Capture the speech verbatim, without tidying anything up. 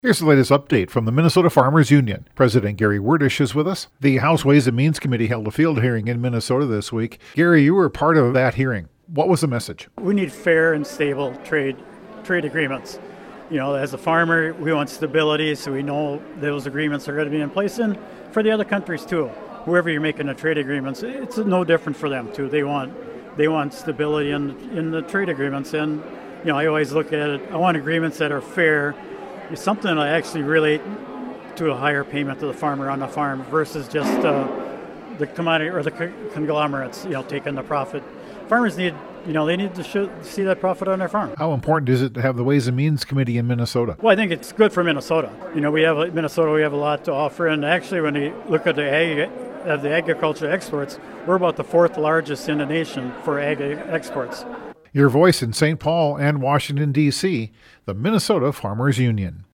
Here's the latest update from the Minnesota Farmers Union. President Gary Werdish is with us. The House Ways and Means Committee held a field hearing in Minnesota this week. Gary, you were part of that hearing. What was the message? We need fair and stable trade trade agreements. You know, as a farmer, we want stability, so we know those agreements are going to be in place. And for the other countries too, whoever you're making the trade agreements, it's no different for them too. They want they want stability in in the trade agreements. And you know, I always look at it. I want agreements that are fair. It's something that actually relate to a higher payment to the farmer on the farm versus just uh, the commodity or the conglomerates, you know, taking the profit. Farmers need, you know, they need to show, see that profit on their farm. How important is it to have the Ways and Means Committee in Minnesota? Well, I think it's good for Minnesota. You know, we have Minnesota, we have a lot to offer, and actually, when you look at the ag, uh, the agriculture exports, we're about the fourth largest in the nation for ag exports. Your voice in Saint Paul and Washington, D C, the Minnesota Farmers Union.